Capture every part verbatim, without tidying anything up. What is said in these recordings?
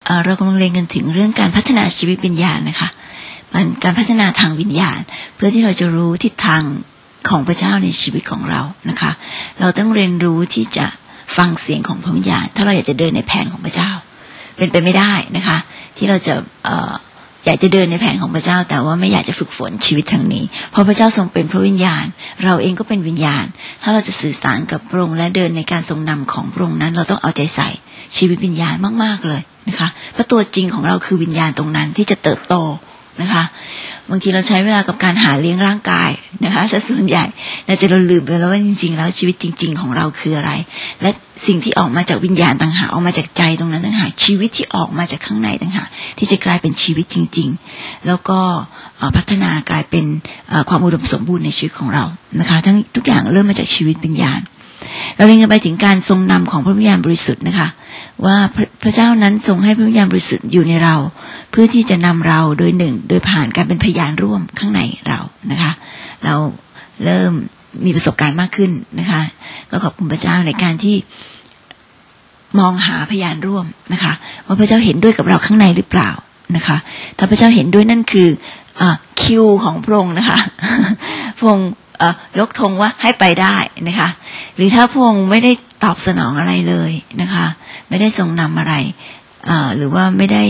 เรากำลังเรียนกันถึงเรื่องการพัฒนาชีวิตวิญญาณนะคะมันการพัฒนาทางวิญญาณเพื่อที่เราจะรู้ทิศทางของพระเจ้าในชีวิตของเรานะคะเราต้องเรียนรู้ที่จะฟังเสียงของพระวิญญาณถ้าเราอยากจะเดินในแผนของพระเจ้าเป็นไปไม่ได้นะคะที่เราจะเอ่ออยากจะเดินในแผนของพระเจ้าแต่ว่าไม่อยากจะฝึกฝนชีวิตทางนี้เพราะพระเจ้าทรงเป็นพระวิญญาณเราเองก็เป็นวิญญาณถ้าเราจะสื่อสารกับพระองค์และเดินในการทรงนำของพระองค์นั้นเราต้องเอาใจใส่ชีวิตวิญญาณมากๆเลยนะคะเพราะตัวจริงของเราคือวิญญาณตรงนั้นที่จะเติบโตนะคะบางทีเราใช้เวลากับการหาเลี้ยงร่างกายนะคะแต่ส่วนใหญ่เราจะลืมไปแล้วว่าจริงๆแล้วชีวิตจริงๆของเราคืออะไรและสิ่งที่ออกมาจากวิญญาณต่างหากออกมาจากใจตรงนั้นต่างหากชีวิตที่ออกมาจากข้างในต่างหากที่จะกลายเป็นชีวิตจริงๆแล้วก็พัฒนากลายเป็นความอุดมสมบูรณ์ในชีวิตของเรานะคะทั้งทุกอย่างเริ่มมาจากชีวิตวิญญาณเราเรียนกันไปถึงการทรงนำของพระวิญญาณบริสุทธิ์นะคะว่าพระเจ้านั้นทรงให้พระวิญญาณบริสุทธิ์อยู่ในเราเพื่อที่จะนำเราโดยหนึ่งโดยผ่านการเป็นพยานร่วมข้างในเรานะคะเราเริ่มมีประสบการณ์มากขึ้นนะคะก็ขอบคุณพระเจ้าในการที่มองหาพยานร่วมนะคะว่าพระเจ้าเห็นด้วยกับเราข้างในหรือเปล่านะคะถ้าพระเจ้าเห็นด้วยนั่นคือคิวของพระองค์นะคะพระองค์ยกธงว่าให้ไปได้นะคะหรือถ้าพระองค์ไม่ได้ตอบสนองอะไรเลยนะคะไม่ได้ทรงนำอะไรหรือว่าไม่ได้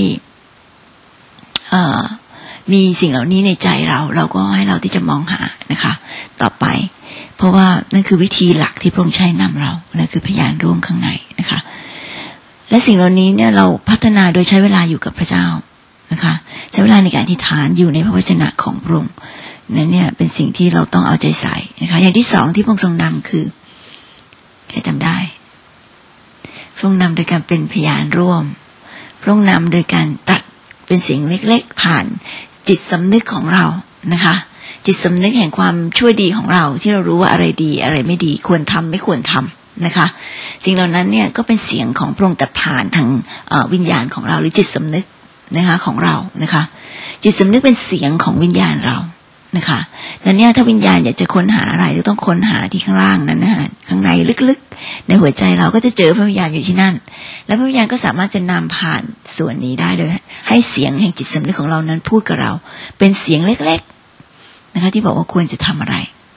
มีสิ่งเหล่านี้ในใจเราเราก็ให้เราที่จะมองหานะคะต่อไปเพราะว่านั่นคือวิธีหลักที่พระองค์ใช้นำเรานั่นคือพยานร่วมข้างในนะคะและสิ่งเหล่านี้เนี่ยเราพัฒนาโดยใช้เวลาอยู่กับพระเจ้านะคะใช้เวลาในการอธิษฐานอยู่ในพระวจนะของพระองค์นั่นเนี่ยเป็นสิ่งที่เราต้องเอาใจใส่นะคะอย่างที่สองที่พระองค์ทรงนำคือแค่จำได้พระองค์นำโดยการเป็นพยานร่วมพระองค์นำโดยการตัดเป็นเสียงเล็กๆผ่านจิตสำนึกของเรานะคะจิตสำนึกแห่งความชั่วดีของเราที่เรารู้ว่าอะไรดีอะไรไม่ดีควรทำไม่ควรทำนะคะสิ่งเหล่านั้นเนี่ยก็เป็นเสียงของพระองค์แต่ผ่านทางวิญญาณของเราหรือจิตสำนึกนะคะของเรานะคะจิตสำนึกเป็นเสียงของวิญญาณเรานะคะแล้วเนี่ยถ้าวิญญาณอยากจะค้นหาอะไรก็ต้องค้นหาที่ข้างล่างนั้นนะข้างในลึกๆในหัวใจเราก็จะเจอพระวิญญาณอยู่ที่นั่นแล้วพระวิญญาณก็สามารถจะนำผ่านส่วนนี้ได้โดยให้เสียงแห่งจิตสำนึกของเรานั้นพูดกับเราเป็นเสียงเล็กๆนะคะที่บอกว่าควรจะทำอะไร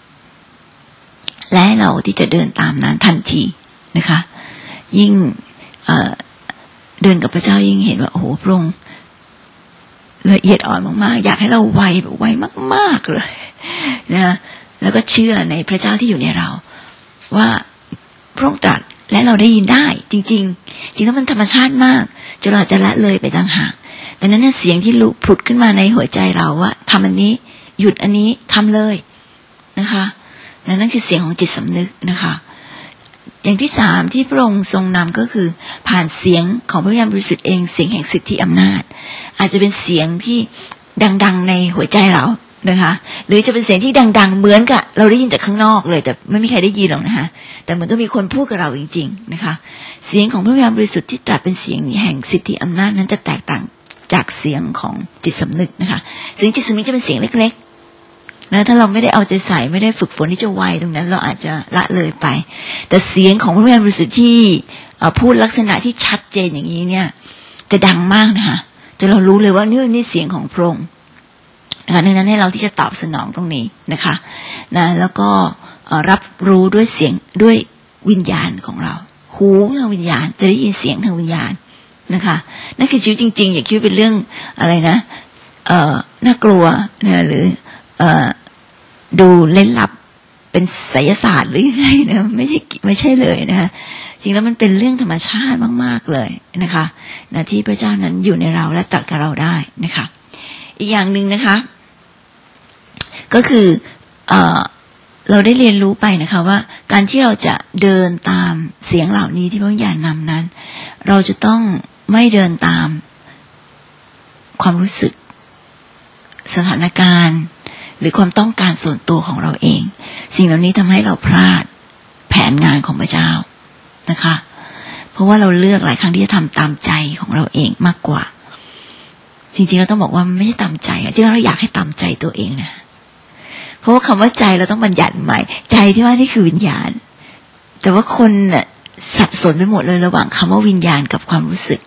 และเราที่จะเดินตามนั้นทันทีนะคะยิ่ง เอ่อ เดินกับพระเจ้ายิ่งเห็นว่าโอ้โหพระองค์ละเอียดอ่อนมากๆอยากให้เราไวแบบไวมากๆเลยนะแล้วก็เชื่อในพระเจ้าที่อยู่ในเราว่าพระองค์ตรัสและเราได้ยินได้จริงๆจริงแล้วมันธรรมชาติมากจนเราจะละเลยไปต่างหากดังนั้นเนี่ยเสียงที่ลุกผุดขึ้นมาในหัวใจเราว่าทำอันนี้หยุดอันนี้ทำเลยนะคะนั่นคือเสียงของจิตสำนึกนะคะอย่างที่สามที่พระองค์ทรงนำก็คือผ่านเสียงของพระวิญญาณบริสุทธิ์เองเสียงแห่งสิทธิอำนาจอาจจะเป็นเสียงที่ดังๆในหัวใจเรานะคะหรือจะเป็นเสียงที่ดังๆเหมือนกับเราได้ยินจากข้างนอกเลยแต่ไม่มีใครได้ยินหรอกนะคะแต่มันก็มีคนพูดกับเราจริงๆนะคะเสียงของพระวิญญาณบริสุทธิ์ที่ตรัสเป็นเสียงแห่งสิทธิอำนาจนั้นจะแตกต่างจากเสียงของจิตสำนึกนะคะเสียงจิตสำนึกจะเป็นเสียงเล็กๆนะถ้าเราไม่ได้เอาใจใส่ไม่ได้ฝึกฝนที่จะไวตรงนั้นเราอาจจะละเลยไปแต่เสียงของพระวิญญาณบริสุทธิ์ที่พูดลักษณะที่ชัดเจนอย่างนี้เนี่ยจะดังมากนะคะจนเรารู้เลยว่านี่นี่เสียงของพระองค์นะคะดังนั้นให้เราที่จะตอบสนองตรงนี้นะคะนะแล้วก็รับรู้ด้วยเสียงด้วยวิญญาณของเราหูทางวิญญาณจะได้ยินเสียงทางวิญญาณนะคะนั่นคือชีวิตจริงๆอย่าคิดว่าเป็นเรื่องอะไรนะเอ่อน่ากลัวนะหรือเอ่อดูเล่นลับเป็นไสยศาสตร์หรือยังไงนะไม่ใช่ไม่ใช่เลยนะคะจริงแล้วมันเป็นเรื่องธรรมชาติมากๆเลยนะคะนะที่พระเจ้านั้นอยู่ในเราและตรัสกับเราได้นะคะอีกอย่างหนึ่งนะคะก็คือเอ่อเราได้เรียนรู้ไปนะคะว่าการที่เราจะเดินตามเสียงเหล่านี้ที่พระวิญญาณนำนั้นเราจะต้องไม่เดินตามความรู้สึกสถานการณ์หรือความต้องการส่วนตัวของเราเองสิ่งเหล่านี้ทำให้เราพลาดแผนงานของพระเจ้านะคะเพราะว่าเราเลือกหลายครั้งที่จะทำตามใจของเราเองมากกว่าจริงๆเราต้องบอกว่าไม่ใช่ตามใจจริงๆเราอยากให้ตามใจตัวเองนะเพราะว่าคำว่าใจเราต้องบัญญัติใหม่ใจที่ว่านี่คือวิญญาณแต่ว่าคนน่ะสับสนไปหมดเลยระหว่างคำว่าวิญญาณกับความรู้สึกใจ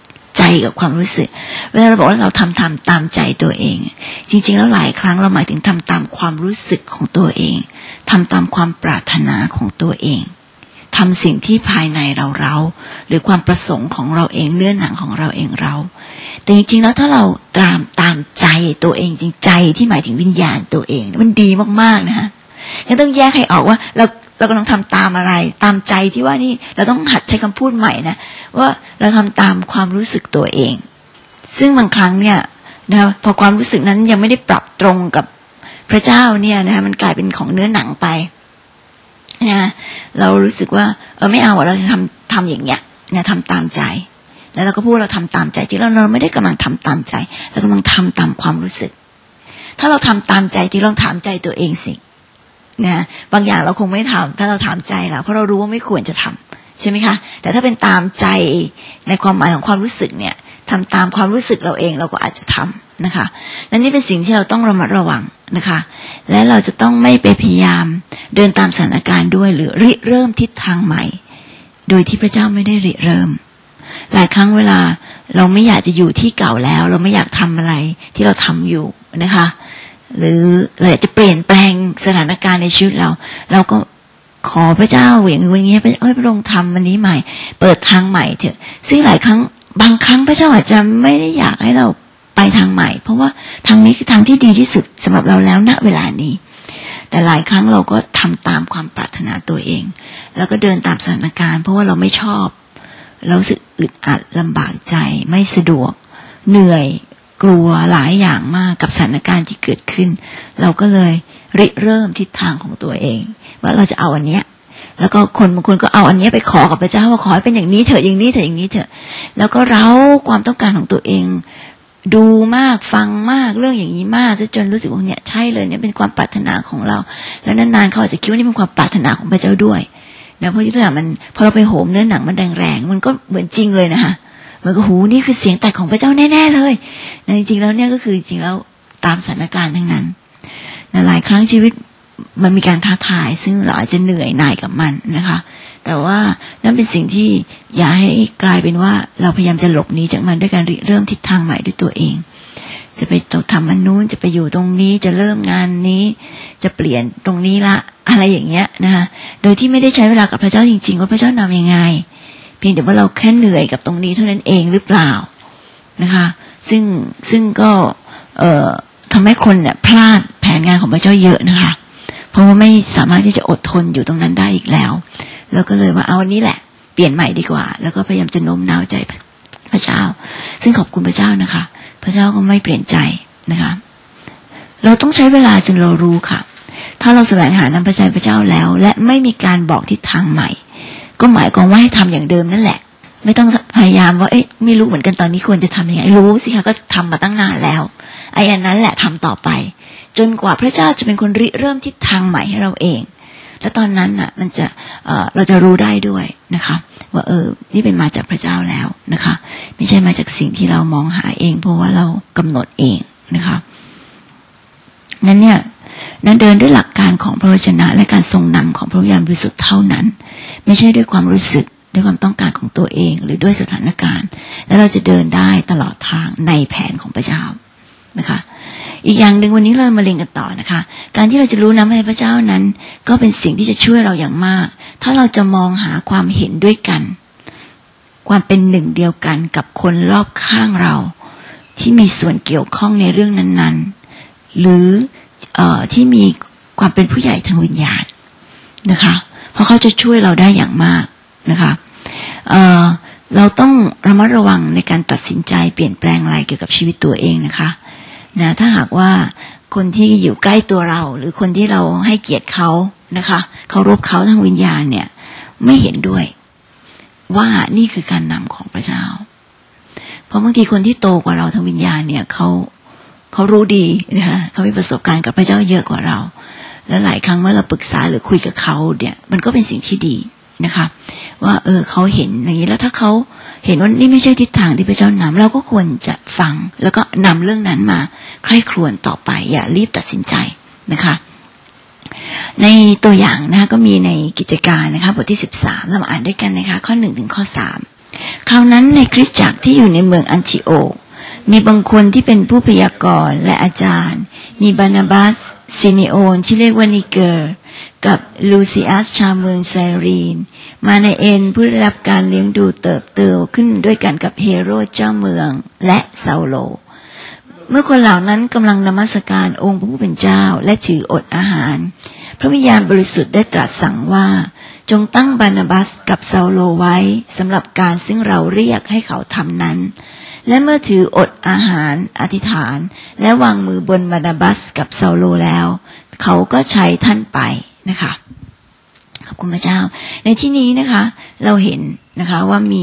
กับความรู้สึกเวลาเราบอกว่าเราทำทำตามใจตัวเองจริงๆแล้วหลายครั้งเราหมายถึงทำตามความรู้สึกของตัวเองทำตามความปรารถนาของตัวเองทำสิ่งที่ภายในเราเราหรือความประสงค์ของเราเองเนื้อหนังของเราเองเราแต่จริงๆแล้วถ้าเราตามตามใจตัวเองจริงใจที่หมายถึงวิญญาณตัวเองมันดีมากๆนะฮะยังต้องแยกให้ออกว่าเราเรากำลังทำตามอะไรตามใจที่ว่านี่เราต้องหัดใช้คำพูดใหม่นะว่าเราทำตามความรู้สึกตัวเองซึ่งบางครั้งเนี่ยนะพอความรู้สึกนั้นยังไม่ได้ปรับตรงกับพระเจ้าเนี่ยนะมันกลายเป็นของเนื้อหนังไปนะเรารู้สึกว่าเออไม่เอาเราจะทำทำอย่างเงี้ยนะทำตามใจแล้วเราก็พูดเราทำตามใจจริงแล้วเราไม่ได้กำลังทำตามใจเรากำลังทำตามความรู้สึกถ้าเราทำตามใจจริงลองถามใจตัวเองสินะบางอย่างเราคงไม่ทำถ้าเราถามใจเราเพราะเรารู้ว่าไม่ควรจะทำใช่ไหมคะแต่ถ้าเป็นตามใจในความหมายของความรู้สึกเนี่ยทำตามความรู้สึกเราเองเราก็อาจจะทำนะคะและนี่เป็นสิ่งที่เราต้องระมัดระวังนะคะและเราจะต้องไม่ไปพยายามเดินตามสถานการณ์ด้วยหรือริเริ่มทิศทางใหม่โดยที่พระเจ้าไม่ได้ริเริ่มหลายครั้งเวลาเราไม่อยากจะอยู่ที่เก่าแล้วเราไม่อยากทำอะไรที่เราทำอยู่นะคะหรือเราอยากจะเปลี่ยนแปลงสถานการณ์ในชีวิตเราเราก็ขอพระเจ้าอย่างนี้ให้เอ้ยพระองค์ทำวันนี้ใหม่เปิดทางใหม่เถอะซึ่งหลายครั้งบางครั้งพระเจ้าอาจจะไม่ได้อยากให้เราไปทางใหม่เพราะว่าทางนี้คือทางที่ดีที่สุดสำหรับเราแล้วณเวลานี้แต่หลายครั้งเราก็ทำตามความปรารถนาตัวเองแล้วก็เดินตามสถานการณ์เพราะว่าเราไม่ชอบเรารู้สึกอึดอัดลำบากใจไม่สะดวกเหนื่อยกลัวหลายอย่างมากกับสถานการณ์ที่เกิดขึ้นเราก็เลยริเริ่มทิศทางของตัวเองว่าเราจะเอาอันเนี้ยแล้วก็คนบางคนก็เอาอันนี้ไปขอกับพระเจ้าว่าขอให้เป็นอย่างนี้เถอะอย่างนี้เถอะอย่างนี้เถอะแล้วก็เร้าความต้องการของตัวเองดูมากฟังมากเรื่องอย่างนี้มากจนรู้สึกว่าเนี่ยใช่เลยเนี่ยเป็นความปรารถนาของเราแล้วนานๆเขาอาจจะคิดว่านี่เป็นความปรารถนาของพระเจ้าด้วยนะเพราะทุกอย่างมันพอเราไปโหมเนื้อหนังมันแรงๆมันก็เหมือนจริงเลยนะคะมันก็หูนี่คือเสียงแตกของพระเจ้าแน่ๆเลยนะจริงๆแล้วเนี่ยก็คือจริงๆแล้วตามสถานการณ์ทั้งนั้นนะหลายครั้งชีวิตมันมีการท้าทายซึ่งเราอาจจะเหนื่อยหน่ายกับมันนะคะแต่ว่านั่นเป็นสิ่งที่อย่าให้กลายเป็นว่าเราพยายามจะหลบหนีจากมันด้วยการเริ่มทิศทางใหม่ด้วยตัวเองจะไปทำอันนู้นจะไปอยู่ตรงนี้จะเริ่มงานนี้จะเปลี่ยนตรงนี้ละอะไรอย่างเงี้ยนะคะโดยที่ไม่ได้ใช้เวลากับพระเจ้าจริงๆว่าพระเจ้านำยังไงเพียงแต่ว่าเราแค่เหนื่อยกับตรงนี้เท่านั้นเองหรือเปล่านะคะซึ่งซึ่งก็เอ่อทำให้คนเนี่ยพลาดแผนงานของพระเจ้าเยอะนะคะเพราะว่าไม่สามารถที่จะอดทนอยู่ตรงนั้นได้อีกแล้วแล้วก็เลยว่าเอาอันนี้แหละเปลี่ยนใหม่ดีกว่าแล้วก็พยายามจะโน้มน้าวใจพระเจ้าซึ่งขอบคุณพระเจ้านะคะพระเจ้าก็ไม่เปลี่ยนใจนะคะเราต้องใช้เวลาจนเรารู้ค่ะถ้าเราแสวงหานำพระทัยพระเจ้าแล้วและไม่มีการบอกทิศทางใหม่ก็หมายความว่าให้ทำอย่างเดิมนั่นแหละไม่ต้องพยายามว่าเอ๊ะไม่รู้เหมือนกันตอนนี้ควรจะทำยังไงรู้สิคะก็ทำมาตั้งนานแล้วไอ้อันนั้นแหละทำต่อไปจนกว่าพระเจ้าจะเป็นคนริเริ่มทิศทางใหม่ให้เราเองแล้วตอนนั้นน่ะมันจะเอ่อเราจะรู้ได้ด้วยนะคะว่าเออนี่เป็นมาจากพระเจ้าแล้วนะคะไม่ใช่มาจากสิ่งที่เรามองหาเองเพราะว่าเรากำหนดเองนะคะนั้นเนี่ยนั้นเดินด้วยหลักการของพระวจนะและการทรงนำของพระวิญญาณบริสุทธิ์เท่านั้นไม่ใช่ด้วยความรู้สึกด้วยความต้องการของตัวเองหรือด้วยสถานการณ์แล้วเราจะเดินได้ตลอดทางในแผนของพระเจ้านะคะอีกอย่างหนึ่งวันนี้เรามาเรียนกันต่อนะคะการที่เราจะรู้นำให้พระเจ้านั้นก็เป็นสิ่งที่จะช่วยเราอย่างมากถ้าเราจะมองหาความเห็นด้วยกันความเป็นหนึ่งเดียวกันกับคนรอบข้างเราที่มีส่วนเกี่ยวข้องในเรื่องนั้นๆหรือเอ่อที่มีความเป็นผู้ใหญ่ทางวิญญาณนะคะเพราะเขาจะช่วยเราได้อย่างมากนะคะเอ่อเราต้องระมัดระวังในการตัดสินใจเปลี่ยนแปลงอะไรเกี่ยวกับชีวิตตัวเองนะคะนะถ้าหากว่าคนที่อยู่ใกล้ตัวเราหรือคนที่เราให้เกียรติเขานะคะเคารพเขาทางวิญญาณเนี่ยไม่เห็นด้วยว่านี่คือการนำของพระเจ้าเพราะบางทีคนที่โตกว่าเราทางวิญญาณเนี่ยเขาเขารู้ดีนะคะเขามีประสบการณ์กับพระเจ้าเยอะกว่าเราและหลายครั้งเมื่อเราปรึกษาหรือคุยกับเขาเนี่ยมันก็เป็นสิ่งที่ดีนะคะว่าเออเขาเห็นอย่างนี้แล้วถ้าเขาเห็นว่านี่ไม่ใช่ทิศทางที่พระเจ้านำเราก็ควรจะฟังแล้วก็นำเรื่องนั้นมาใคร่ครวญต่อไปอย่ารีบตัดสินใจนะคะในตัวอย่างนะคะก็มีในกิจการนะคะบทที่สิบสามเรามาอ่านด้วยกันนะคะข้อหนึ่งถึงข้อสามคราวนั้นในคริสตจักรที่อยู่ในเมืองอันทิโอกมีบางคนที่เป็นผู้พยากรณ์และอาจารย์มีบานาบัสซิเมโอนที่เรียกว่านิเกอร์กับลูซิอัสชาวเมืองไซรีนมาในเอ็นผู้ได้รับการเลี้ยงดูเติบโตขึ้นด้วยกันกับเฮโรดเจ้าเมืองและเซาโลเมื่อคนเหล่านั้นกำลังนมัสการองค์พระผู้เป็นเจ้าและถืออดอาหารพระวิญญาณบริสุทธิ์ได้ตรัสสั่งว่าจงตั้งบานาบัสกับเซาโลไว้สำหรับการซึ่งเราเรียกให้เขาทำนั้นและเมื่อถืออดอาหารอธิษฐานและวางมือบนบานาบัสกับเซาโลแล้วเขาก็ใช้ท่านไปนะคะขอบคุณพระเจ้าในที่นี้นะคะเราเห็นนะคะว่ามี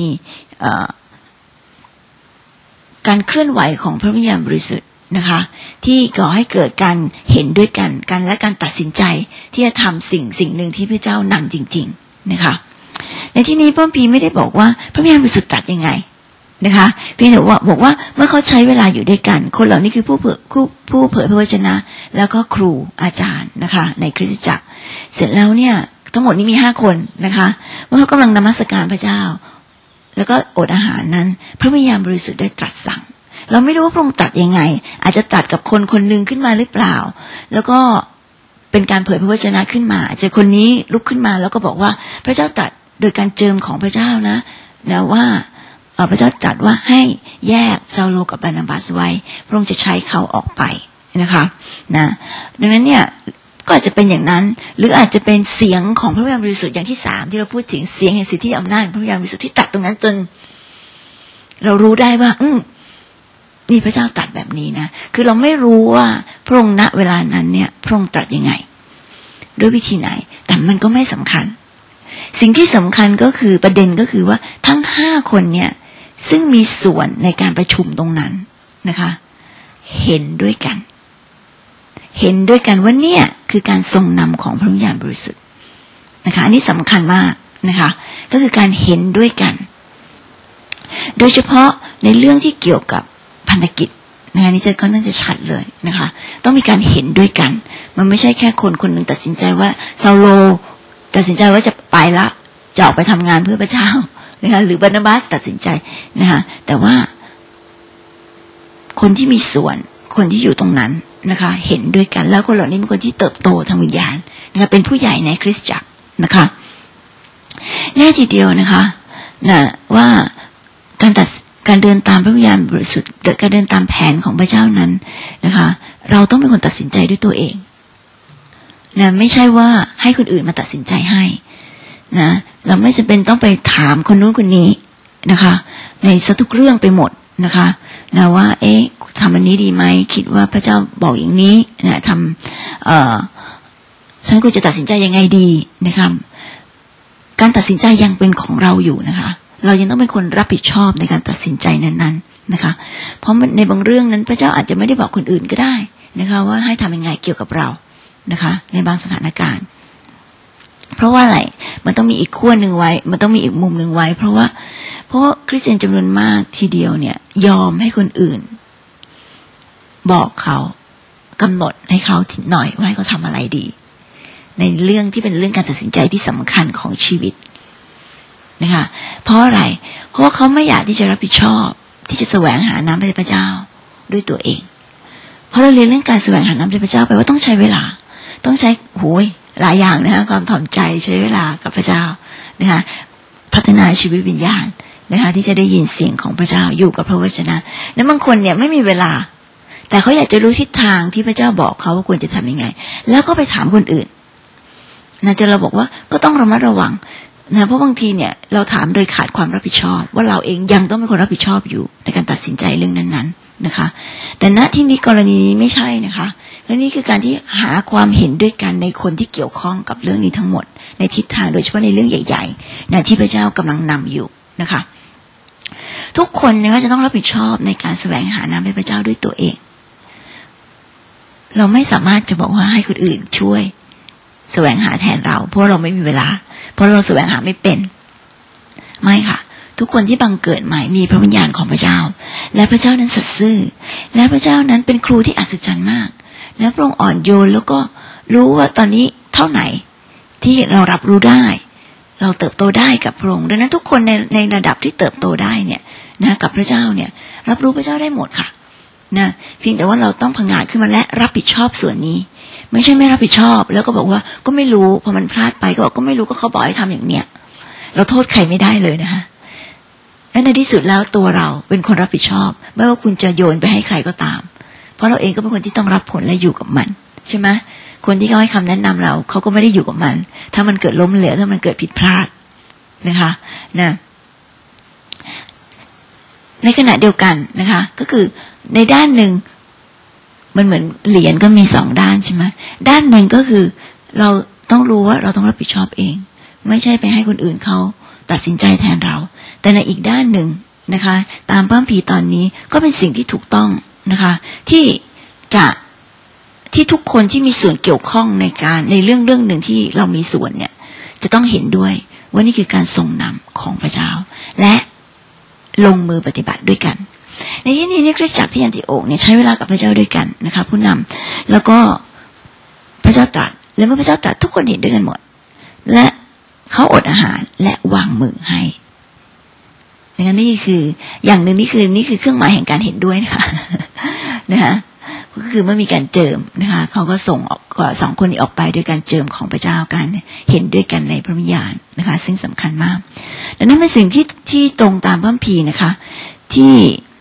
การเคลื่อนไหวของพระวิญญาณบริสุทธิ์นะคะที่ก่อให้เกิดการเห็นด้วยกันกันและการตัดสินใจที่จะทำสิ่งสิ่งหนึ่งที่พระเจ้านำจริงๆนะคะในที่นี้พระพีไม่ได้บอกว่าพระวิญญาณบริสุทธิ์ตรัสยังไงนะคะเพียงแต่ว่าบอกว่าเมื่อเขาใช้เวลาอยู่ด้วยกันคนเหล่านี้คือผู้เผยผู้ผู้เผยพระวจนะแล้วก็ครูอาจารย์นะคะในคริสตจักรเสร็จแล้วเนี่ยทั้งหมดนี้มีห้าคนนะคะเมื่อเขากำลังนมัสการพระเจ้าแล้วก็อดอาหารนั้นพระวิญญาณบริสุทธิ์ได้ตรัสสั่งเราไม่รู้ว่าพระองค์ตรัสยังไงอาจจะตรัสกับคนคนหนึ่งขึ้นมาหรือเปล่าแล้วก็เป็นการเผยพระวจนะขึ้นมาอาจจะคนนี้ลุกขึ้นมาแล้วก็บอกว่าพระเจ้าตรัสโดยการเจิมของพระเจ้านะนะว่าพระเจ้าตรัสว่าให้แยกเซาโลกับบานาบัสไว้พระองค์จะใช้เขาออกไปนะคะนะดังนั้นเนี่ยก็อาจจะเป็นอย่างนั้นหรืออาจจะเป็นเสียงของพระวิญญาณบริสุทธิ์อย่างที่สามที่เราพูดถึงเสียงแห่งสิทธิอำนาจพระวิญญาณบริสุทธิ์ที่ตรัสตรงนั้นจนเรารู้ได้ว่าอืมนี่พระเจ้าตรัสแบบนี้นะคือเราไม่รู้ว่าพระองค์ณเวลานั้นเนี่ยพระองค์ตรัสยังไงด้วยวิธีไหนแต่มันก็ไม่สำคัญสิ่งที่สำคัญก็คือประเด็นก็คือว่าทั้งห้าคนเนี่ยซึ่งมีส่วนในการประชุมตรงนั้นนะคะเห็นด้วยกันเห็นด้วยกันว่าเนี่ยคือการทรงนำของพระวิญญาณบริสุทธิ์นะคะอันนี้สำคัญมากนะคะก็คือการเห็นด้วยกันโดยเฉพาะในเรื่องที่เกี่ยวกับพันธกิจนะคะนี่จะก็น่าจะชัดเลยนะคะต้องมีการเห็นด้วยกันมันไม่ใช่แค่คนคนหนึ่งตัดสินใจว่าเซาโลตัดสินใจว่าจะไปละจะออกไปทำงานเพื่อพระเจ้านะคะหรือบานาบัสตัดสินใจนะคะแต่ว่าคนที่มีส่วนคนที่อยู่ตรงนั้นนะคะเห็นด้วยกันแล้วคนเหล่านี้เป็นคนที่เติบโตทางวิญญาณนะคะเป็นผู้ใหญ่ในคริสตจักรนะคะแน่ทีเดียวนะคะนะว่าการตัดการเดินตามพระวิญญาณบริสุทธิ์การเดินตามแผนของพระเจ้านั้นนะคะเราต้องเป็นคนตัดสินใจด้วยตัวเองนะไม่ใช่ว่าให้คนอื่นมาตัดสินใจให้นะเราไม่จำเป็นต้องไปถามคนนู้นคนนี้นะคะในสักทุกเรื่องไปหมดนะคะนะว่าเอ๊ะทำอันนี้ดีไหมคิดว่าพระเจ้าบอกอย่างนี้นะทำเอ่อฉันก็จะตัดสินใจยังไงดีนะคะการตัดสินใจยังเป็นของเราอยู่นะคะเรายังต้องเป็นคนรับผิดชอบในการตัดสินใจนั้นๆนะคะเพราะในบางเรื่องนั้นพระเจ้าอาจจะไม่ได้บอกคนอื่นก็ได้นะคะว่าให้ทำยังไงเกี่ยวกับเรานะคะในบางสถานการณ์เพราะว่าอะไรมันต้องมีอีกขั้วหนึ่งไว้มันต้องมีอีกมุมหนึ่งไว้เพราะว่าเพราะคริสเตียนจำนวนมากทีเดียวเนี่ยยอมให้คนอื่นบอกเขากำหนดให้เขาหน่อยว่าให้เขาทำอะไรดีในเรื่องที่เป็นเรื่องการตัดสินใจที่สำคัญของชีวิตนะคะเพราะอะไรเพราะว่าเขาไม่อยากที่จะรับผิดชอบที่จะแสวงหาน้ำพระเจ้าด้วยตัวเองเพราะเราเรียนเรื่องการแสวงหาน้ำพระเจ้าไปว่าต้องใช้เวลาต้องใช้โหยหลายอย่างนะคะความถ่อมใจใช้เวลากับพระเจ้านะคะพัฒนาชีวิตวิญญาณนะคะที่จะได้ยินเสียงของพระเจ้าอยู่กับพระวจนะและบางคนเนี่ยไม่มีเวลาแต่เขาอยากจะรู้ทิศทางที่พระเจ้าบอกเขาว่าควรจะทำยังไงแล้วก็ไปถามคนอื่นนะจะเราบอกว่าก็ต้องระมัดระวังนะเพราะบางทีเนี่ยเราถามโดยขาดความรับผิดชอบว่าเราเองยังต้องเป็นคนรับผิดชอบอยู่ในการตัดสินใจเรื่องนั้นๆนะคะแต่ณที่นี้กรณีนี้ไม่ใช่นะคะและนี่คือการที่หาความเห็นด้วยกันในคนที่เกี่ยวข้องกับเรื่องนี้ทั้งหมดในทิศทางโดยเฉพาะในเรื่องใหญ่ๆนะที่พระเจ้ากำลังนำอยู่นะคะทุกคนเนี่ยจะต้องรับผิดชอบในการแสวงหาน้ำให้พระเจ้าด้วยตัวเองเราไม่สามารถจะบอกว่าให้คนอื่นช่วยแสวงหาแทนเราเพราะเราไม่มีเวลาเพราะเราแสวงหาไม่เป็นไม่ค่ะทุกคนที่บังเกิดใหม่มีพระวิญญาณของพระเจ้าและพระเจ้านั้นสัตย์ซื่อและพระเจ้านั้นเป็นครูที่อัศจรรย์มากและพระองค์อ่อนโยนแล้วก็รู้ว่าตอนนี้เท่าไหนที่เรารับรู้ได้เราเติบโตได้กับพระองค์ดังนั้นทุกคนในในระดับที่เติบโตได้เนี่ยนะกับพระเจ้าเนี่ยรับรู้พระเจ้าได้หมดค่ะนะเพียงแต่ว่าเราต้องผงาดขึ้นมาและรับผิดชอบส่วนนี้ไม่ใช่ไม่รับผิดชอบแล้วก็บอกว่าก็ไม่รู้พอมันพลาดไปก็บอกก็ไม่รู้ก็เขาบอกให้ทำอย่างเนี้ยเราโทษใครไม่ได้เลยนะคะและในที่สุดแล้วตัวเราเป็นคนรับผิดชอบไม่ว่าคุณจะโยนไปให้ใครก็ตามเพราะเราเองก็เป็นคนที่ต้องรับผลและอยู่กับมันใช่ไหมคนที่เขาให้คำแนะนำเราเขาก็ไม่ได้อยู่กับมันถ้ามันเกิดล้มเหลวถ้ามันเกิดผิดพลาดนะคะนะในขณะเดียวกันนะคะก็คือในด้านหนึ่งมันเหมือนเหรียญก็มีสองด้านใช่ไหมด้านหนึ่งก็คือเราต้องรู้ว่าเราต้องรับผิดชอบเองไม่ใช่ไปให้คนอื่นเขาตัดสินใจแทนเราแต่ในอีกด้านหนึ่งนะคะตามพระคัมภีร์ตอนนี้ก็เป็นสิ่งที่ถูกต้องนะคะที่จะที่ทุกคนที่มีส่วนเกี่ยวข้องในการในเรื่องเรื่องหนึ่งที่เรามีส่วนเนี่ยจะต้องเห็นด้วยว่านี่คือการทรงนำของพระเจ้าและลงมือปฏิบัติด้วยกันในที่นี้นี่คริสตจักรที่อันติโอกเนี่ยใช้เวลากับพระเจ้าด้วยกันนะคะผู้นำแล้วก็พระเจ้าตรัสและเมื่อพระเจ้าตรัสทุกคนเห็นด้วยกันหมดและเขาอดอาหารและวางมือให้ดังนั้นนี่คืออย่างหนึ่งนี่คือนี่คือเครื่องหมายแห่งการเห็นด้วยนะคะนะคะก็คือเมื่อมีการเจิมนะคะเขาก็ส่งออกสองคนนี้ออกไปด้วยการเจิมของพระเจ้ากันเห็นด้วยกันในพระวิญญาณนะคะซึ่งสำคัญมากดังนั้นเป็นสิ่งที่ที่ตรงตามพระคัมภีร์นะคะที่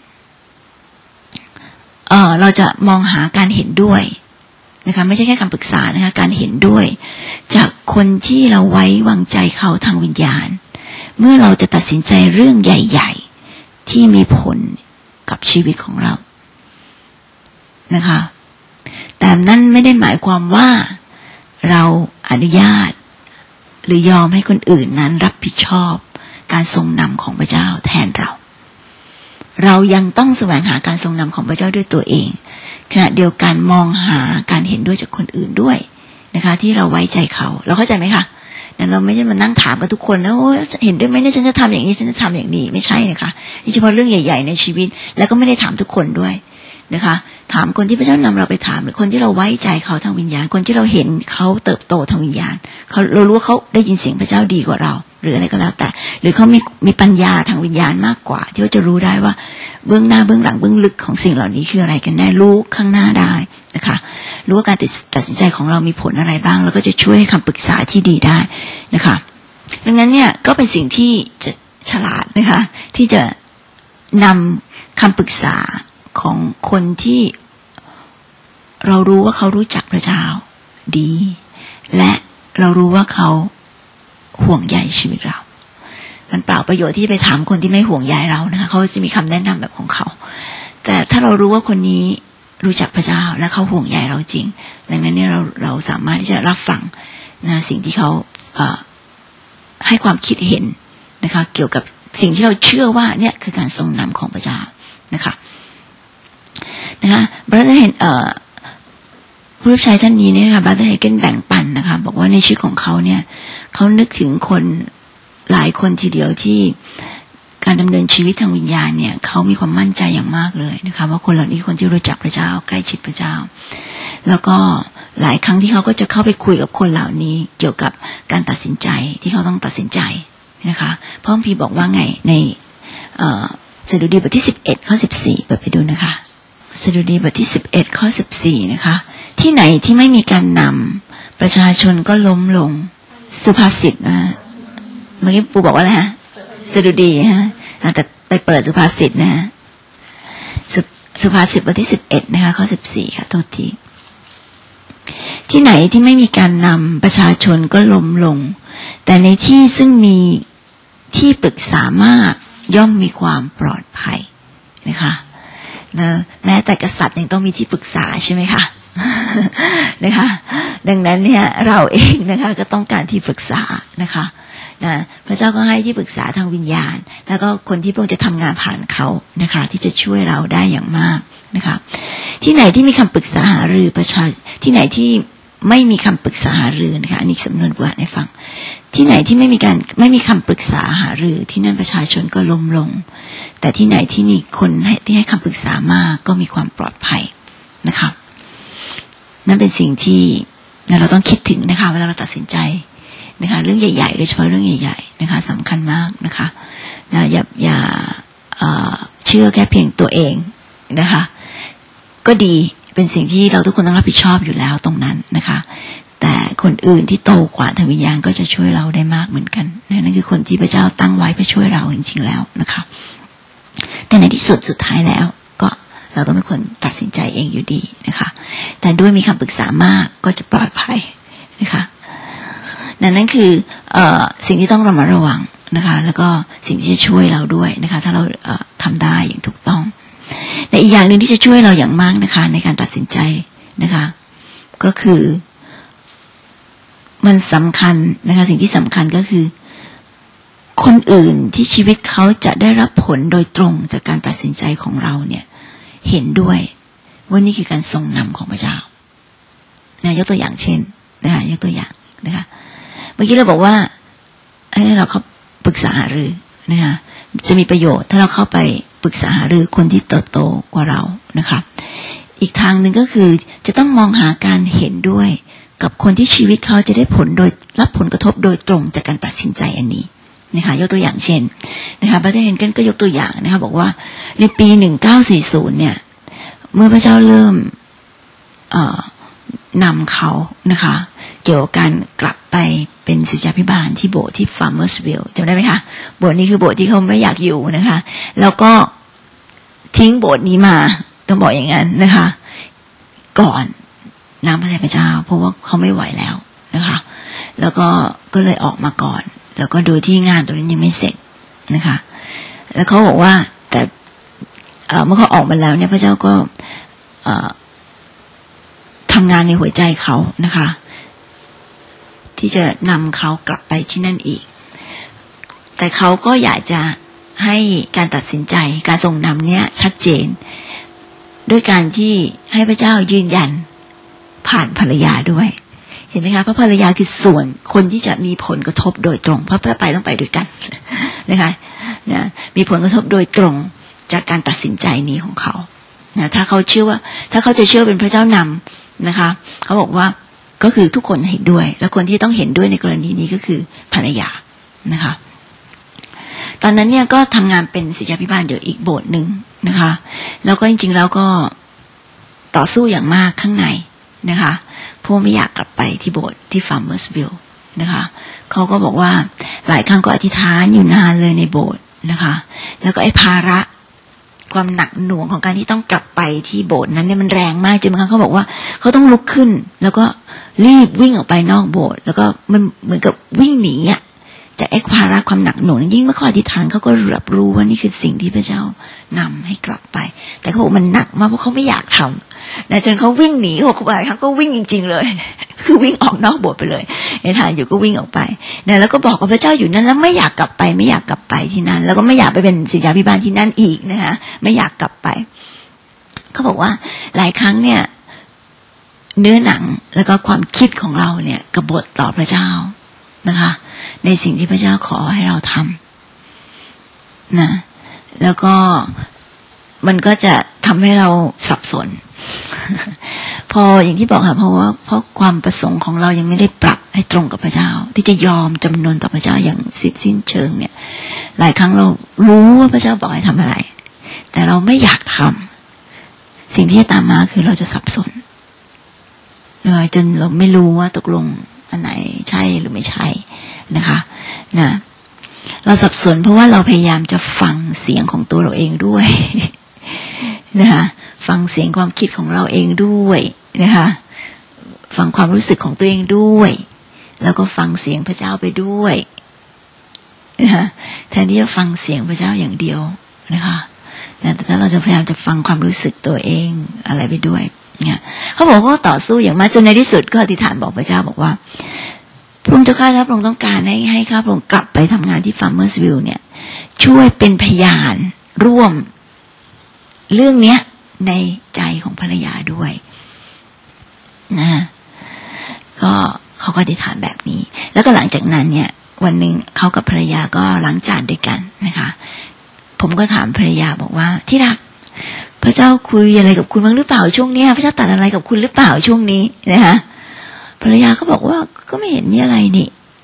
เอ่อเราจะมองหาการเห็นด้วยนะคะไม่ใช่แค่คำปรึกษานะคะการเห็นด้วยจากคนที่เราไว้วางใจเขาทางวิญญาณเมื่อเราจะตัดสินใจเรื่องใหญ่ๆที่มีผลกับชีวิตของเรานะคะแต่นั่นไม่ได้หมายความว่าเราอนุญาตหรือยอมให้คนอื่นนั้นรับผิดชอบการทรงนำของพระเจ้าแทนเราเรายังต้องแสวงหาการทรงนำของพระเจ้าด้วยตัวเองขณะเดียวกันมองหาการเห็นด้วยจากคนอื่นด้วยนะคะที่เราไว้ใจเขาเราเข้าใจไหมคะนั้นเราไม่ใช่มานั่งถามกับทุกคนแล้วเห็นด้วยไหมเนี่ยฉันจะทำอย่างนี้ฉันจะทำอย่างนี้ไม่ใช่นะคะนี่เฉพาะเรื่องใหญ่ๆในชีวิตแล้วก็ไม่ได้ถามทุกคนด้วยนะคะถามคนที่พระเจ้านำเราไปถามหรือคนที่เราไว้ใจเขาทางวิญญาณคนที่เราเห็นเขาเติบโตทางวิญญาณเขาเรารู้ว่าเขาได้ยินเสียงพระเจ้าดีกว่าเราหรืออะไรก็แล้วแต่หรือเขามีมีปัญญาทางวิญญาณมากกว่าที่เขาจะรู้ได้ว่าเบื้องหน้าเบื้องหลังเบื้องลึกของสิ่งเหล่านี้คืออะไรกันแน่รู้ข้างหน้าได้นะคะรู้ว่าการตัดสินใจของเรามีผลอะไรบ้างแล้วก็จะช่วยให้คำปรึกษาที่ดีได้นะคะดังนั้นเนี่ยก็เป็นสิ่งที่จะฉลาดนะคะที่จะนำคำปรึกษาของคนที่เรารู้ว่าเขารู้จักพระเจ้าดีและเรารู้ว่าเขาห่วงใยชีวิตเรามันเปล่าประโยชน์ที่จะไปถามคนที่ไม่ห่วงใยเรานะคะเขาจะมีคำแนะนำแบบของเขาแต่ถ้าเรารู้ว่าคนนี้รู้จักพระเจ้าและเขาห่วงใยเราจริงดังนั้นเนี่ยเราเราสามารถที่จะรับฟังนะสิ่งที่เขาเอ่อให้ความคิดเห็นนะคะเกี่ยวกับสิ่งที่เราเชื่อว่าเนี่ยคือการทรงนำของพระเจ้านะคะนะคะบรัตเห็นเอ่อผู้รับใช้ท่านนี้เนี่ยนะคะบรัตเฮเกนแบ่งปันนะคะบอกว่าในชีวิตของเขาเนี่ยเขานึกถึงคนหลายคนทีเดียวที่การดำเนินชีวิตทางวิญญาณเนี่ยเขามีความมั่นใจอย่างมากเลยนะคะว่าคนเหล่านี้คนที่รู้จักพระเจ้าใกล้ชิดพระเจ้าแล้วก็หลายครั้งที่เขาก็จะเข้าไปคุยกับคนเหล่านี้เกี่ยวกับการตัดสินใจที่เขาต้องตัดสินใจนะคะพระคัมภีร์บอกว่าไงในสดุดีบทที่สิบเอ็ดข้อสิบสี่เปิดไปดูนะคะสดุดีบทที่สิบเอ็ดข้อสิบสี่นะคะที่ไหนที่ไม่มีการนำประชาชนก็ล้มลงสุภาษิตนะเมื่อกี้ปู่บอกว่าอะไรฮะสดุดีฮะแต่ไปเปิดสุภาษิตนะฮะสุภาษิตบทที่สิบเอ็ดนะคะข้อสิบสี่ค่ะโทษทีที่ไหนที่ไม่มีการนำประชาชนก็ล้มลงแต่ในที่ซึ่งมีที่ปรึกษามากย่อมมีความปลอดภัยนะคะนะแม้แต่กษัตริย์ยังต้องมีที่ปรึกษาใช่ไหมคะนะคะดังนั้นเนี่ยเราเองนะคะก็ต้องการที่ปรึกษานะคะนะพระเจ้าก็ให้ที่ปรึกษาทางวิญญาณแล้วก็คนที่พระองค์จะทำงานผ่านเขานะคะที่จะช่วยเราได้อย่างมากนะคะที่ไหนที่มีคำปรึกษาหารือประชาที่ไหนที่ไม่มีคำปรึกษาหารือนะคะอันนี้สำนวนบวชให้ฟังที่ไหนที่ไม่มีการไม่มีคำปรึกษาหารือที่นั่นประชาชนก็ล้มลงแต่ที่ไหนที่มีคนที่ให้คำปรึกษามากก็มีความปลอดภัยนะคะนั่นเป็นสิ่งที่เราต้องคิดถึงนะคะเวลาเราตัดสินใจนะคะเรื่องใหญ่ๆโดยเฉพาะเรื่องใหญ่ๆนะคะสำคัญมากนะคะนะอย่าอย่าเชื่อแค่เพียงตัวเองนะคะก็ดีเป็นสิ่งที่เราทุกคนต้องรับผิดชอบอยู่แล้วตรงนั้นนะคะแต่คนอื่นที่โตกว่าทางวิญญาณก็จะช่วยเราได้มากเหมือนกันนั่นคือคนที่พระเจ้าตั้งไว้เพื่อช่วยเราจริงๆแล้วนะคะแต่ในที่สุดสุดท้ายแล้วก็เราต้องเป็นคนตัดสินใจเองอยู่ดีนะคะแต่ด้วยมีคำปรึกษามากก็จะปลอดภัยนะคะนั่นนั่นคือเอ่อสิ่งที่ต้องระมัดระวังนะคะแล้วก็สิ่งที่จะช่วยเราด้วยนะคะถ้าเราเอ่อทำได้อย่างถูกต้องและอีกอย่างหนึ่งที่จะช่วยเราอย่างมากนะคะในการตัดสินใจนะคะก็คือมันสำคัญนะคะสิ่งที่สำคัญก็คือคนอื่นที่ชีวิตเขาจะได้รับผลโดยตรงจากการตัดสินใจของเราเนี่ยเห็นด้วยว่านี่คือการทรงนำของพระเจ้านะยกตัวอย่างเช่นนะคะยกตัวอย่างนะคะเมื่อกี้เราบอกว่าให้เราเข้าปรึกษาหารือนะคะจะมีประโยชน์ถ้าเราเข้าไปปรึกษาหารือคนที่เติบโตกว่าเรานะคะอีกทางหนึ่งก็คือจะต้องมองหาการเห็นด้วยกับคนที่ชีวิตเขาจะได้ผลโดยรับผลกระทบโดยตรงจากการตัดสินใจอันนี้นะคะยกตัวอย่างเช่นนะคะพระเจ้าเฮนเกนก็ยกตัวอย่างนะคะบอกว่าในปีหนึ่งเก้าสี่ศูนย์เนี่ยเมื่อพระเจ้าเริ่มเอ่อนำเขานะคะเกี่ยวกับการกลับไปเป็นศิษยาภิบาลที่โบสถ์ที่ Farmersville จำได้ไหมคะโบสถ์นี้คือโบสถ์ที่เขาไม่อยากอยู่นะคะแล้วก็ทิ้งโบสถ์นี้มาต้องบอกอย่างนั้นนะคะก่อนน้ำพระทัยพระเจ้าเพราะว่าเขาไม่ไหวแล้วนะคะแล้วก็ก็เลยออกมาก่อนแล้วก็โดยที่งานตรงนี้ยังไม่เสร็จนะคะแล้วเขาบอกว่าแต่เมื่อเขาออกมาแล้วเนี่ยพระเจ้าก็ทำงานในหัวใจเขานะคะที่จะนำเขากลับไปที่นั่นอีกแต่เขาก็อยากจะให้การตัดสินใจการส่งนำเนี่ยชัดเจนด้วยการที่ให้พระเจ้ายืนยันผ่านภรรยาด้วยเห็นไหมคะเพราะภรรยาคือส่วนคนที่จะมีผลกระทบโดยตรงเพราะไปต้องไปด้วยกันนะคะนะมีผลกระทบโดยตรงจากการตัดสินใจนี้ของเขานะถ้าเขาเชื่อว่าถ้าเขาจะเชื่อเป็นพระเจ้านำนะคะเขาบอกว่าก็คือทุกคนเห็นด้วยและคนที่ต้องเห็นด้วยในกรณีนี้ก็คือภรรยานะคะตอนนั้นเนี่ยก็ทำงานเป็นศิษยาภิบาลอยู่อีกโบสถ์หนึ่งนะคะแล้วก็จริงๆแล้วก็ต่อสู้อย่างมากข้างในนะคะเพราะไม่อยากกลับไปที่โบสถ์ที่ Farmersville นะคะเขาก็บอกว่าหลายครั้งก็อธิษฐานอยู่นานเลยในโบสถ์นะคะแล้วก็ไอ้ภาระความหนักหน่วงของการที่ต้องกลับไปที่โบสถ์นั้นเนี่ยมันแรงมากจนบางครั้งเขาบอกว่าเขาต้องลุกขึ้นแล้วก็รีบวิ่งออกไปนอกโบสถ์แล้วก็มันเหมือนกับวิ่งหนีอ่ะจากไอ้ภาระความหนักหน่วงยิ่งเมื่อเขาอธิษฐานเขาก็รับรู้ว่านี่คือสิ่งที่พระเจ้านำให้กลับไปแต่เขาบอกมันหนักมากเพราะเขาไม่อยากทำนะจนเขาวิ่งหนีหกบาทเขาก็วิ่งจริงๆเลยคือวิ่งออกนอกโบสถ์ไปเลยอธิษฐานอยู่ก็วิ่งออกไปนะแล้วก็บอกกับพระเจ้าอยู่นั้นแล้วไม่อยากกลับไปไม่อยากกลับไปที่นั่นแล้วก็ไม่อยากไปเป็นศิษยาภิบาลที่นั่นอีกนะคะไม่อยากกลับไปเขาบอกว่าหลายครั้งเนี่ยเนื้อหนังแล้วก็ความคิดของเราเนี่ยกบฏต่อพระเจ้านะคะในสิ่งที่พระเจ้าขอให้เราทำนะแล้วก็มันก็จะทำให้เราสับสนพออย่างที่บอกค่ะเพราะว่าเพราะความประสงค์ของเรายังไม่ได้ปรับให้ตรงกับพระเจ้าที่จะยอมจำนนต่อพระเจ้าอย่างสิ้นเชิงเนี่ยหลายครั้งเรารู้ว่าพระเจ้าบอกให้ทำอะไรแต่เราไม่อยากทำสิ่งที่จะตามมาคือเราจะสับสนเลยจนเราไม่รู้ว่าตกลงอันไหนใช่หรือไม่ใช่นะคะนะเราสับสนเพราะว่าเราพยายามจะฟังเสียงของตัวเราเองด้วยนะคะฟังเสียงความคิดของเราเองด้วยนะคะฟังความรู้สึกของตัวเองด้วยแล้วก็ฟังเสียงพระเจ้าไปด้วยนะคะแทนที่จะฟังเสียงพระเจ้าอย่างเดียวนะคะแต่ถ้าเราจะพยายามจะฟังความรู้สึกตัวเองอะไรไปด้วยเนี่ยเขาบอกว่าต่อสู้อย่างมากจนในที่สุดก็อธิษฐานบอกพระเจ้าบอกว่าพระองค์เจ้าข้าพระองค์ต้องการให้ให้ข้าพระองค์กลับไปทำงานที่ Farmersville เนี่ยช่วยเป็นพยานร่วมเรื่องเนี้ยในใจของภรรยาด้วยนะก็เขาก็อธิษฐานแบบนี้แล้วก็หลังจากนั้นเนี่ยวันหนึ่งเขากับภรรยาก็ล้างจานด้วยกันนะคะผมก็ถามภรรยาบอกว่าที่รักพระเจ้าคุยอะไรกับคุณบ้างหรือเปล่าช่วงนี้พระเจ้าตัดอะไรกับคุณหรือเปล่าช่วงนี้นะคะภรรยาก็บอกว่าก็ไม่เห็นมีอะไรนี่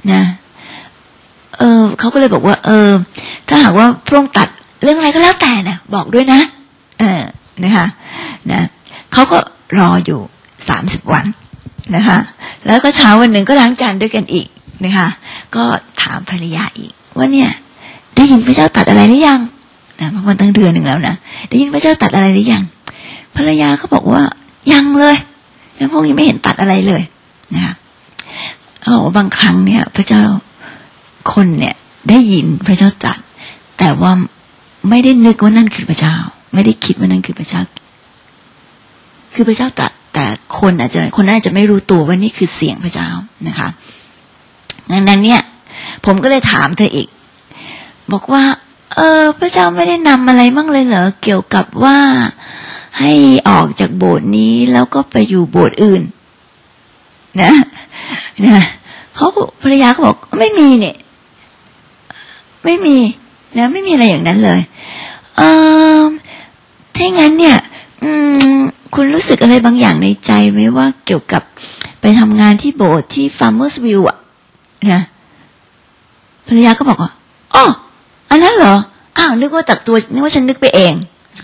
นะเออเขาก็เลยบอกว่าเออถ้าหากว่าพระองค์ตัดเรื่องอะไรก็แล้วแต่นะบอกด้วยนะเออนะคะนะเขาก็รออยู่สามสิบวันนะคะแล้วก็เช้าวันหนึ่งก็ล้างจานด้วยกันอีกนะคะก็ถามภรรยาอีกว่าเนี่ยได้ยินพระเจ้าตัดอะไรหรือยังนะเพราะมันตั้งเดือนหนึ่งแล้วนะได้ยินพระเจ้าตัดอะไรหรือยังภรรยาก็บอกว่ายังเลยยังพวกยังไม่เห็นตัดอะไรเลยนะคะเขาบอกว่าบางครั้งเนี่ยพระเจ้าคนเนี่ยได้ยินพระเจ้าตรัสแต่ว่าไม่ได้นึกว่านั่นคือพระเจ้าไม่ได้คิดว่านั่นคือพระเจ้าคือพระเจ้าตรัสแต่คนอาจจะคนนั้นอาจจะไม่รู้ตัวว่านี่คือเสียงพระเจ้านะคะดังนั้นเนี่ยผมก็เลยถามเธออีกบอกว่าเออพระเจ้าไม่ได้นำอะไรมั่งเลยเหรอเกี่ยวกับว่าให้ออกจากโบสถ์นี้แล้วก็ไปอยู่โบสถ์อื่นนะนะเขาภรรยาเขาบอกไม่มีเนี่ยไม่มีนะไม่มีอะไรอย่างนั้นเลยเออถ้างั้นเนี่ยอืมคุณรู้สึกอะไรบางอย่างในใจไหมว่าเกี่ยวกับไปทำงานที่โบสถ์ที่ Farmersville อ่ะนะภรรยาก็บอกว่าอ๋ออันนั้นเหรออ้าวนึกว่าจากตัวนึกว่าฉันนึกไปเอง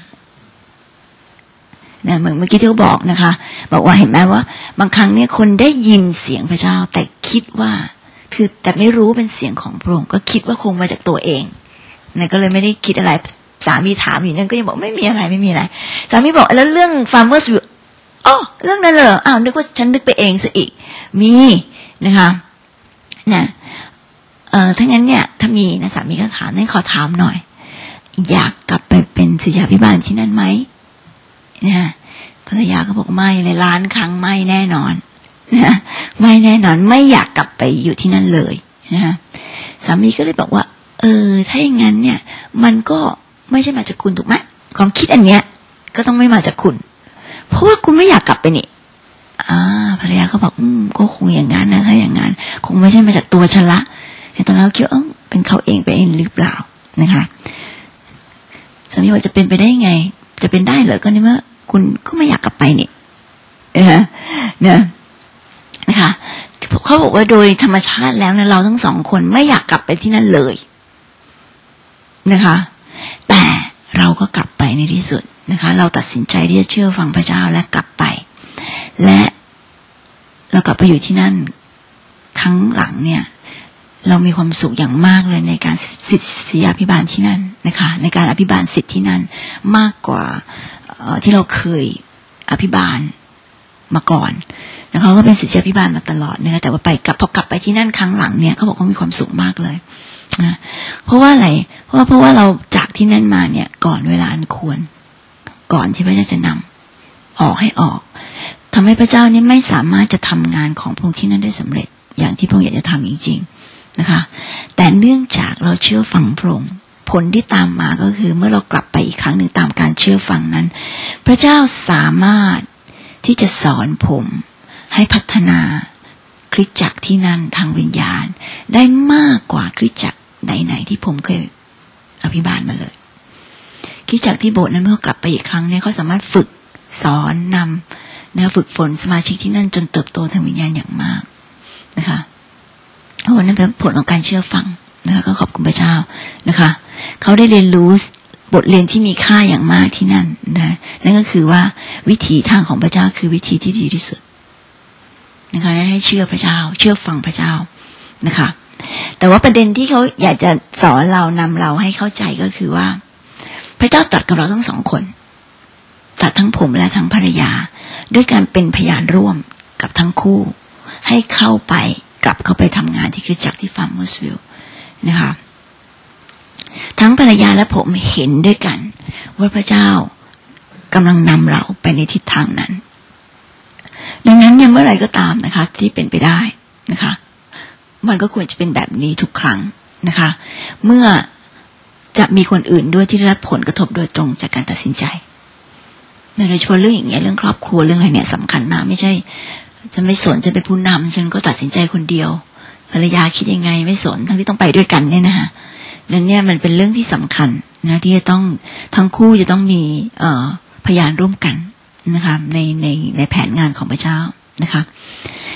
นะเหมือนเมื่อกี้ที่เขาบอกนะคะบอกว่าเห็นไหมว่าบางครั้งเนี่ยคนได้ยินเสียงพระเจ้าแต่คิดว่าคือแต่ไม่รู้เป็นเสียงของพระองค์ก็คิดว่าคงมาจากตัวเองนะก็เลยไม่ได้คิดอะไรสามีถามอยู่นั่นก็ยังบอกไม่มีอะไรไม่มีอะไรสามีบอกแล้วเรื่อง Farmers View อ๋อเรื่องนั้นเหรออ้าวนึกว่าฉันนึกไปเองซะอีกมีนะคะนะเอ่อถ้างั้นเนี่ยถ้ามีนะสามีก็ถามนั่นขอถามหน่อยอยากกลับไปเป็นศิษยาภิบาลที่นั่นไหมนะภรรยาก็บอกไม่ในล้านครั้งไม่แน่นอนนะไม่แน่นอนไม่อยากกลับไปอยู่ที่นั่นเลยนะสามีก็เลยบอกว่าเออถ้าอย่างนั้นเนี่ยมันก็ไม่ใช่มาจากคุณถูกไหมความคิดอันเนี้ยก็ต้องไม่มาจากคุณเพราะว่าคุณไม่อยากกลับไปนี่อ่าภรรยาก็บอกอืมก็คงอย่างนั้นนะถ้าอย่างนั้นคงไม่ใช่มาจากตัวฉันละแต่ตอนนั้นคิดว่าเป็นเขาเองไปเองหรือเปล่านะคะสามีว่าจะเป็นไปได้ไงจะเป็นได้เหรอก็ในเมื่อคุณก็ไม่อยากกลับไปนี่นะนะนะคะเขาบอกว่าโดยธรรมชาติแล้วนะเราทั้งสองคนไม่อยากกลับไปที่นั่นเลยนะคะแต่เราก็กลับไปในที่สุดนะคะเราตัดสินใจที่จะเชื่อฟังพระเจ้าและกลับไปและเรากลับไปอยู่ที่นั่นครั้งหลังเนี่ยเรามีความสุขอย่างมากเลยในการศิษยาภิบาลที่นั่นนะคะในการอภิบาลศิษย์ที่นั่นมากกว่าที่เราเคยอภิบาลมาก่อนแล้วเขาก็เป็นศิษยาภิบาลมาตลอดนะคะแต่ว่าไปกลับพอกลับไปที่นั่นครั้งหลังเนี่ยเขาบอกเขามีความสุขมากเลยนะเพราะว่าอะไรเพราะว่าเพราะว่าเราจากที่นั่นมาเนี่ยก่อนเวลาอันควรก่อนที่พระเจ้าจะนำออกให้ออกทำให้พระเจ้านี่ไม่สามารถจะทำงานของพระองค์ที่นั่นได้สำเร็จอย่างที่พระองค์อยากจะทำจริงๆนะคะแต่เนื่องจากเราเชื่อฟังพระองค์ผลที่ตามมาก็คือเมื่อเรากลับไปอีกครั้งหนึ่งตามการเชื่อฟังนั้นพระเจ้าสามารถที่จะสอนผมให้พัฒนาคริสตจักรที่นั่นทางวิญญาณได้มากกว่าคริสตจักรไหนๆที่ผมเคยอภิบาลมาเลยคริสตจักรที่โบสถ์นั้นเมื่อกลับไปอีกครั้งเนี่ยเขาสามารถฝึกสอนนำนะฝึกฝนสมาชิกที่นั่นจนเติบโตทางวิญญาณอย่างมากนะคะเพราะนั้นเป็นผลของการเชื่อฟังนะคะก็ขอบคุณพระเจ้านะคะเขาได้เรียนรู้บทเรียนที่มีค่าอย่างมากที่นั่นนะนั่นก็คือว่าวิถีทางของพระเจ้าคือวิธีที่ดีที่สุดนะคะให้เชื่อพระเจ้าเชื่อฟังพระเจ้านะคะแต่ว่าประเด็นที่เขาอยากจะสอนเรานำเราให้เข้าใจก็คือว่าพระเจ้าตรัสกับเราทั้งสองคนตรัสทั้งผมและทั้งภรรยาด้วยการเป็นพยานร่วมกับทั้งคู่ให้เข้าไปกลับเข้าไปทำงานที่คริสตจักรที่ Farmersville นะคะทั้งภรรยาและผมเห็นด้วยกันว่าพระเจ้ากำลังนำเราไปในทิศทางนั้นดังนั้นเนี่ยเมื่อไหร่ก็ตามนะคะที่เป็นไปได้นะคะมันก็ควรจะเป็นแบบนี้ทุกครั้งนะคะเมื่อจะมีคนอื่นด้วยที่ได้รับผลกระทบโดยตรงจากการตัดสินใจโดยเฉพาะเรื่องอย่างเงี้ยเรื่องครอบครัวเรื่องอะไรเนี่ยสำคัญมากไม่ใช่จะไม่สนจะเป็นผู้นำฉันก็ตัดสินใจคนเดียวภรรยาคิดยังไงไม่สนทั้งที่ต้องไปด้วยกันเนี่ยนะคะนั่นเนี่ยมันเป็นเรื่องที่สำคัญนะที่จะต้องทั้งคู่จะต้องมีเอ่อพยานร่วมกันนะคะในในในแผนงานของพระเจ้านะคะ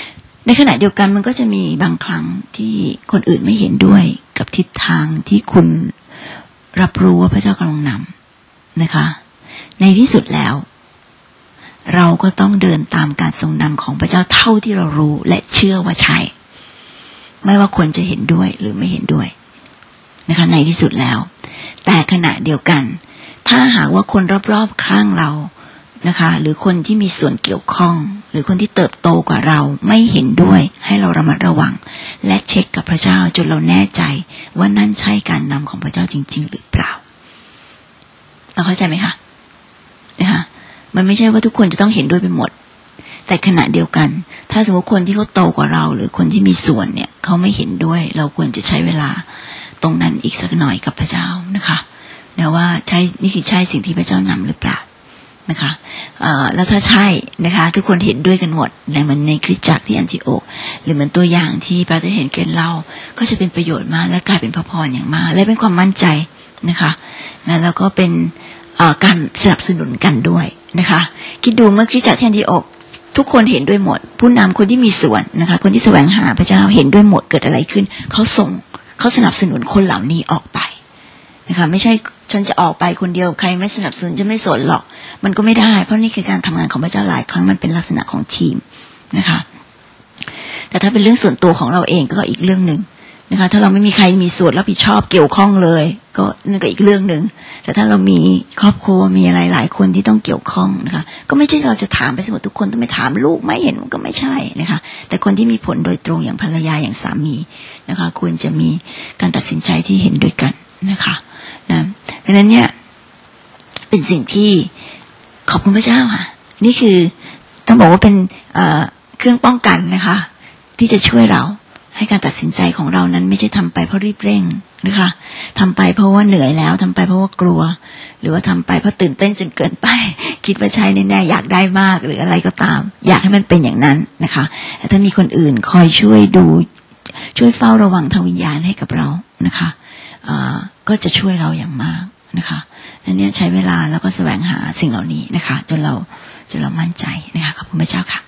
ในขณะเดียวกันมันก็จะมีบางครั้งที่คนอื่นไม่เห็นด้วยกับทิศทางที่คุณรับรู้ว่าพระเจ้ากำลังนำนะคะในที่สุดแล้วเราก็ต้องเดินตามการทรงนำของพระเจ้าเท่าที่เรารู้และเชื่อว่าใช่ไม่ว่าคนจะเห็นด้วยหรือไม่เห็นด้วยนะคะในที่สุดแล้วแต่ขณะเดียวกันถ้าหากว่าคนรอบๆข้างเรานะคะหรือคนที่มีส่วนเกี่ยวข้องหรือคนที่เติบโตกว่าเราไม่เห็นด้วยให้เราระมัดระวังและเช็คกับพระเจ้าจนเราแน่ใจว่านั่นใช่การนำของพระเจ้าจริงๆหรือเปล่าเราเข้าใจไหมคะนะคะมันไม่ใช่ว่าทุกคนจะต้องเห็นด้วยไปหมดแต่ขณะเดียวกันถ้าสมมติคนที่เขาโตกว่าเราหรือคนที่มีส่วนเนี่ยเขาไม่เห็นด้วยเราควรจะใช้เวลาตรงนั้นอีกสักหน่อยกับพระเจ้านะคะนะว่าใช่นี่คือใช่สิ่งที่พระเจ้านำหรือเปล่านะคะแล้วถ้าใช่นะคะทุกคนเห็นด้วยกันหมดในมันในคริสตจักรที่อันติโอกหรือเหมือนตัวอย่างที่พระเจ้าเห็นเกณฑ์เราก็จะเป็นประโยชน์มากและกลายเป็นพระพรอย่างมากและเป็นความมั่นใจนะคะนะแล้วก็เป็นการสนับสนุนกันด้วยนะคะคิดดูเมื่อคริสตจักรที่อันติโอกทุกคนเห็นด้วยหมดผู้นำคนที่มีส่วนนะคะคนที่แสวงหาพระเจ้าเห็นด้วยหมดเกิดอะไรขึ้นเขาส่งเขาสนับสนุนคนเหล่านี้ออกไปนะคะไม่ใช่ฉันจะออกไปคนเดียวใครไม่สนับสนุนจะไม่สนหรอกมันก็ไม่ได้เพราะนี่คือการทำงานของพระเจ้าหลายครั้งมันเป็นลักษณะของทีมนะคะแต่ถ้าเป็นเรื่องส่วนตัวของเราเองก็อีกเรื่องนึงนะคะถ้าเราไม่มีใครมีส่วนรับผิดชอบเกี่ยวข้องเลยก็นั่นก็อีกเรื่องนึงแต่ถ้าเรามีครอบครัวมีอะไรหลายคนที่ต้องเกี่ยวข้องนะคะก็ไม่ใช่เราจะถามไปสมมติทุกคนต้องไปถามลูกไม่เห็นมันก็ไม่ใช่นะคะแต่คนที่มีผลโดยตรงอย่างภรรยาอย่างสามีนะคะควรจะมีการตัดสินใจที่เห็นด้วยกันนะคะนะดังนั้นเนี่ยเป็นสิ่งที่ขอบคุณพระเจ้าค่ะนี่คือต้องบอกว่าเป็นเครื่องป้องกันนะคะที่จะช่วยเราให้การตัดสินใจของเรานั้นไม่ใช่ทำไปเพราะรีบเร่งนะคะทำไปเพราะว่าเหนื่อยแล้วทำไปเพราะว่ากลัวหรือว่าทำไปเพราะตื่นเต้นจนเกินไปคิดว่าใช่แน่ๆอยากได้มากหรืออะไรก็ตามอยากให้มันเป็นอย่างนั้นนะคะแต่ถ้ามีคนอื่นคอยช่วยดูช่วยเฝ้าระวังทางวิญญาณให้กับเรานะคะก็จะช่วยเราอย่างมากนะคะนั่นเนี่ยใช้เวลาแล้วก็แสวงหาสิ่งเหล่านี้นะคะจนเราจนเรามั่นใจนะคะขอบคุณพระเจ้าค่ะ